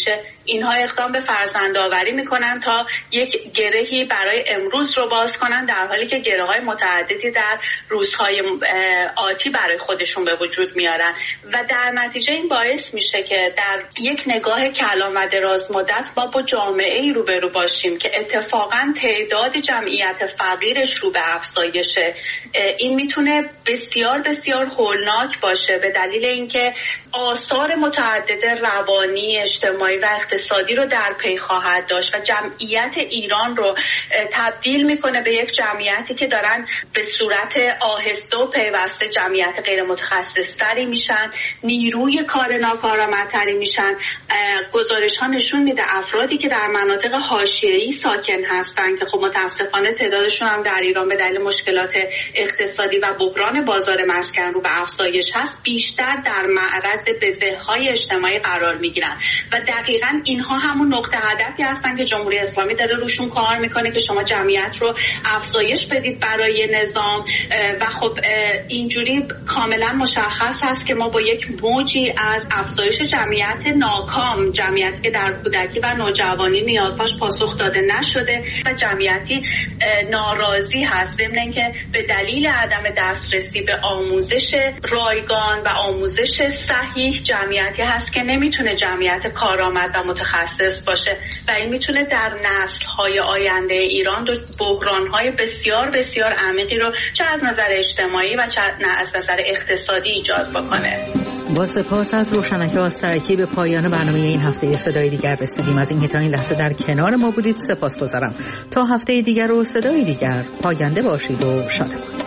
اینها اقدام به فرزندآوری میکنن تا یک گرهی برای امروز رو باز کنن، در حالی که گره‌های متعددی در روزهای آتی برای خودشون به وجود میارن و در نتیجه این باعث میشه که در یک نگاه کلان و دراز مدت ما با جامعه‌ای روبرو باشیم که اتفاقاً تعداد جمعیت فقیرش رو به افزایشه. این میتونه بسیار بسیار هولناک باشه به دلیل اینکه آثار متعدد روانی، اجتماعی و اقتصادی رو در پی خواهد داشت و جمعیت ایران رو تبدیل میکنه به یک جمعیتی که دارن به صورت آهسته و پیوسته جمعیت غیر متخصص‌تری میشن، نیروی کار ناکارآمدتری میشن. گزارش ها نشون میده افرادی که در مناطق حاشیه‌ای ساکن هستن که خب متاسفانه تعدادشون هم در ایران به دلیل مشکلات اقتصادی و بحران بازار مسکن رو به افزایش هست، بیشتر در معرض بزه‌های اجتماعی قرار میگیرن و دقیقاً اینها همون نقطه هدفی هستن که جمهوری اسلامی داره روشون کار میکنه که شما جمعیت رو افزایش بدید برای نظام و خب اینجوری کاملا مشخص هست که ما با یک موجی از افزایش جمعیت ناکام، جمعیتی که در کودکی و نوجوانی نیازهاش پاسخ داده نشده و جمعیتی ناراضی هست، ضمن اینکه به دلیل عدم دسترسی به آموزش رایگان و آموزش صحیح جمعیتی هست که نمیتونه جمعیت کارآمد و متخصص باشه و این میتونه در نسل‌های آینده ایران بحران‌های بسیار بسیار عمیقی رو چه از نظر اجتماعی و چه از نظر اقتصادی ایجاد بکنه. با سپاس از روشنک آسترکی به پایان برنامه این هفته صدای دیگر رسیدیم. از اینکه تا این لحظه در کنار ما بودید سپاسگزارم. تا هفته دیگر و صدای دیگر پاینده باشید و شاد باشید.